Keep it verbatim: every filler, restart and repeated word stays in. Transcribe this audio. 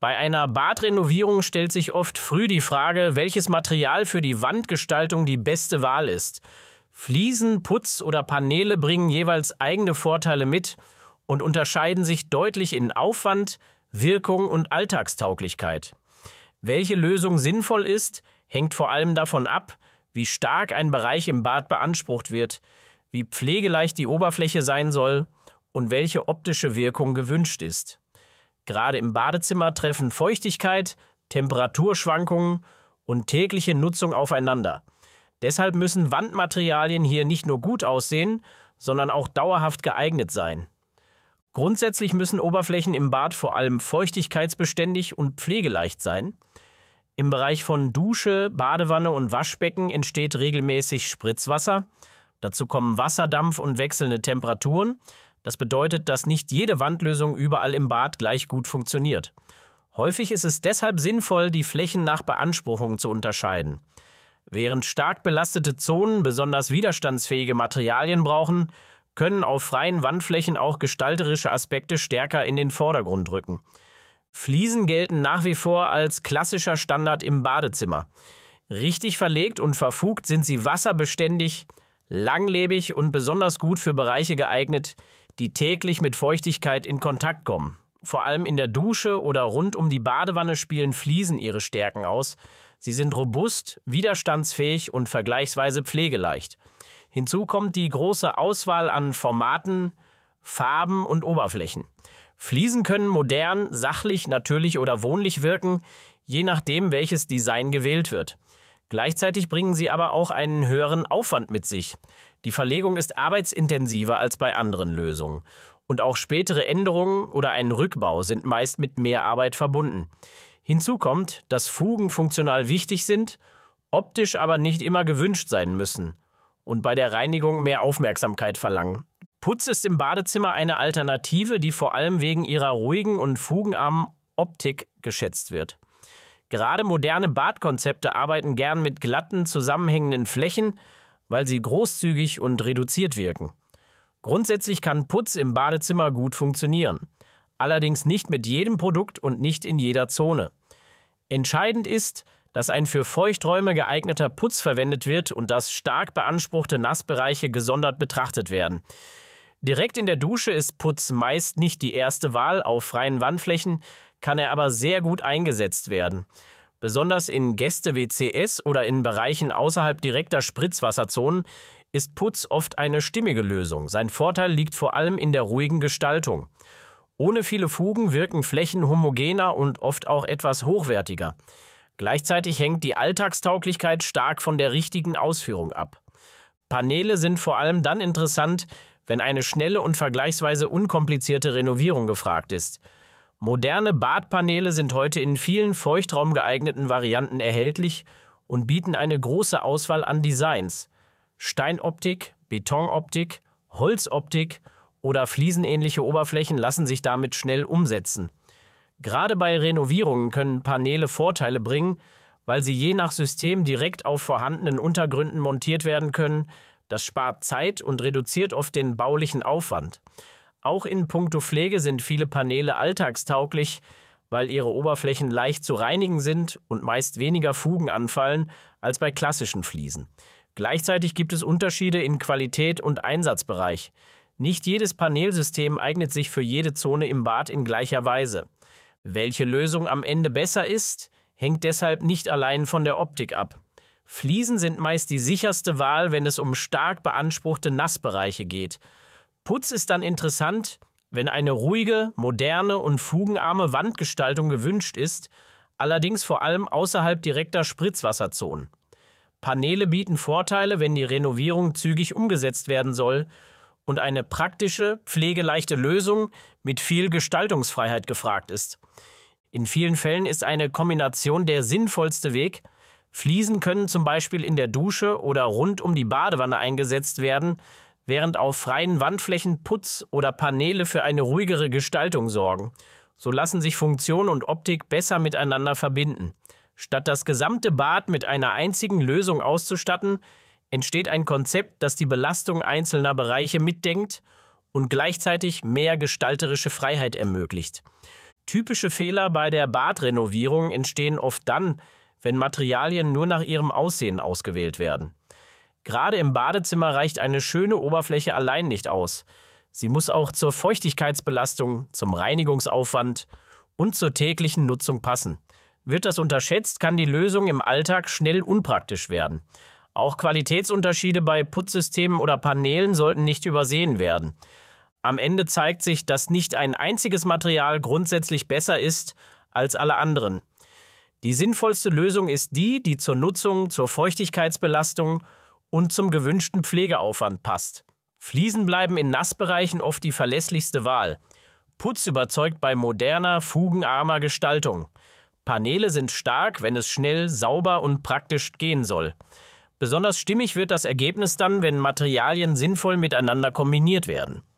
Bei einer Badrenovierung stellt sich oft früh die Frage, welches Material für die Wandgestaltung die beste Wahl ist. Fliesen, Putz oder Paneele bringen jeweils eigene Vorteile mit und unterscheiden sich deutlich in Aufwand, Wirkung und Alltagstauglichkeit. Welche Lösung sinnvoll ist, hängt vor allem davon ab, wie stark ein Bereich im Bad beansprucht wird, wie pflegeleicht die Oberfläche sein soll und welche optische Wirkung gewünscht ist. Gerade im Badezimmer treffen Feuchtigkeit, Temperaturschwankungen und tägliche Nutzung aufeinander. Deshalb müssen Wandmaterialien hier nicht nur gut aussehen, sondern auch dauerhaft geeignet sein. Grundsätzlich müssen Oberflächen im Bad vor allem feuchtigkeitsbeständig und pflegeleicht sein. Im Bereich von Dusche, Badewanne und Waschbecken entsteht regelmäßig Spritzwasser. Dazu kommen Wasserdampf und wechselnde Temperaturen. Das bedeutet, dass nicht jede Wandlösung überall im Bad gleich gut funktioniert. Häufig ist es deshalb sinnvoll, die Flächen nach Beanspruchung zu unterscheiden. Während stark belastete Zonen besonders widerstandsfähige Materialien brauchen, können auf freien Wandflächen auch gestalterische Aspekte stärker in den Vordergrund rücken. Fliesen gelten nach wie vor als klassischer Standard im Badezimmer. Richtig verlegt und verfugt sind sie wasserbeständig, langlebig und besonders gut für Bereiche geeignet, die täglich mit Feuchtigkeit in Kontakt kommen. Vor allem in der Dusche oder rund um die Badewanne spielen Fliesen ihre Stärken aus. Sie sind robust, widerstandsfähig und vergleichsweise pflegeleicht. Hinzu kommt die große Auswahl an Formaten, Farben und Oberflächen. Fliesen können modern, sachlich, natürlich oder wohnlich wirken, je nachdem, welches Design gewählt wird. Gleichzeitig bringen sie aber auch einen höheren Aufwand mit sich. Die Verlegung ist arbeitsintensiver als bei anderen Lösungen. Und auch spätere Änderungen oder ein Rückbau sind meist mit mehr Arbeit verbunden. Hinzu kommt, dass Fugen funktional wichtig sind, optisch aber nicht immer gewünscht sein müssen und bei der Reinigung mehr Aufmerksamkeit verlangen. Putz ist im Badezimmer eine Alternative, die vor allem wegen ihrer ruhigen und fugenarmen Optik geschätzt wird. Gerade moderne Badkonzepte arbeiten gern mit glatten, zusammenhängenden Flächen, weil sie großzügig und reduziert wirken. Grundsätzlich kann Putz im Badezimmer gut funktionieren. Allerdings nicht mit jedem Produkt und nicht in jeder Zone. Entscheidend ist, dass ein für Feuchträume geeigneter Putz verwendet wird und dass stark beanspruchte Nassbereiche gesondert betrachtet werden. Direkt in der Dusche ist Putz meist nicht die erste Wahl, auf freien Wandflächen kann er aber sehr gut eingesetzt werden. Besonders in Gäste-W C S oder in Bereichen außerhalb direkter Spritzwasserzonen ist Putz oft eine stimmige Lösung. Sein Vorteil liegt vor allem in der ruhigen Gestaltung. Ohne viele Fugen wirken Flächen homogener und oft auch etwas hochwertiger. Gleichzeitig hängt die Alltagstauglichkeit stark von der richtigen Ausführung ab. Paneele sind vor allem dann interessant, wenn eine schnelle und vergleichsweise unkomplizierte Renovierung gefragt ist. Moderne Badpaneele sind heute in vielen feuchtraumgeeigneten Varianten erhältlich und bieten eine große Auswahl an Designs. Steinoptik, Betonoptik, Holzoptik oder fliesenähnliche Oberflächen lassen sich damit schnell umsetzen. Gerade bei Renovierungen können Paneele Vorteile bringen, weil sie je nach System direkt auf vorhandenen Untergründen montiert werden können. Das spart Zeit und reduziert oft den baulichen Aufwand. Auch in puncto Pflege sind viele Paneele alltagstauglich, weil ihre Oberflächen leicht zu reinigen sind und meist weniger Fugen anfallen als bei klassischen Fliesen. Gleichzeitig gibt es Unterschiede in Qualität und Einsatzbereich. Nicht jedes Paneelsystem eignet sich für jede Zone im Bad in gleicher Weise. Welche Lösung am Ende besser ist, hängt deshalb nicht allein von der Optik ab. Fliesen sind meist die sicherste Wahl, wenn es um stark beanspruchte Nassbereiche geht. Putz ist dann interessant, wenn eine ruhige, moderne und fugenarme Wandgestaltung gewünscht ist, allerdings vor allem außerhalb direkter Spritzwasserzonen. Paneele bieten Vorteile, wenn die Renovierung zügig umgesetzt werden soll und eine praktische, pflegeleichte Lösung mit viel Gestaltungsfreiheit gefragt ist. In vielen Fällen ist eine Kombination der sinnvollste Weg. Fliesen können zum Beispiel in der Dusche oder rund um die Badewanne eingesetzt werden, während auf freien Wandflächen Putz oder Paneele für eine ruhigere Gestaltung sorgen. So lassen sich Funktion und Optik besser miteinander verbinden. Statt das gesamte Bad mit einer einzigen Lösung auszustatten, entsteht ein Konzept, das die Belastung einzelner Bereiche mitdenkt und gleichzeitig mehr gestalterische Freiheit ermöglicht. Typische Fehler bei der Badrenovierung entstehen oft dann, wenn Materialien nur nach ihrem Aussehen ausgewählt werden. Gerade im Badezimmer reicht eine schöne Oberfläche allein nicht aus. Sie muss auch zur Feuchtigkeitsbelastung, zum Reinigungsaufwand und zur täglichen Nutzung passen. Wird das unterschätzt, kann die Lösung im Alltag schnell unpraktisch werden. Auch Qualitätsunterschiede bei Putzsystemen oder Paneelen sollten nicht übersehen werden. Am Ende zeigt sich, dass nicht ein einziges Material grundsätzlich besser ist als alle anderen. Die sinnvollste Lösung ist die, die zur Nutzung, zur Feuchtigkeitsbelastung und zum gewünschten Pflegeaufwand passt. Fliesen bleiben in Nassbereichen oft die verlässlichste Wahl. Putz überzeugt bei moderner, fugenarmer Gestaltung. Paneele sind stark, wenn es schnell, sauber und praktisch gehen soll. Besonders stimmig wird das Ergebnis dann, wenn Materialien sinnvoll miteinander kombiniert werden.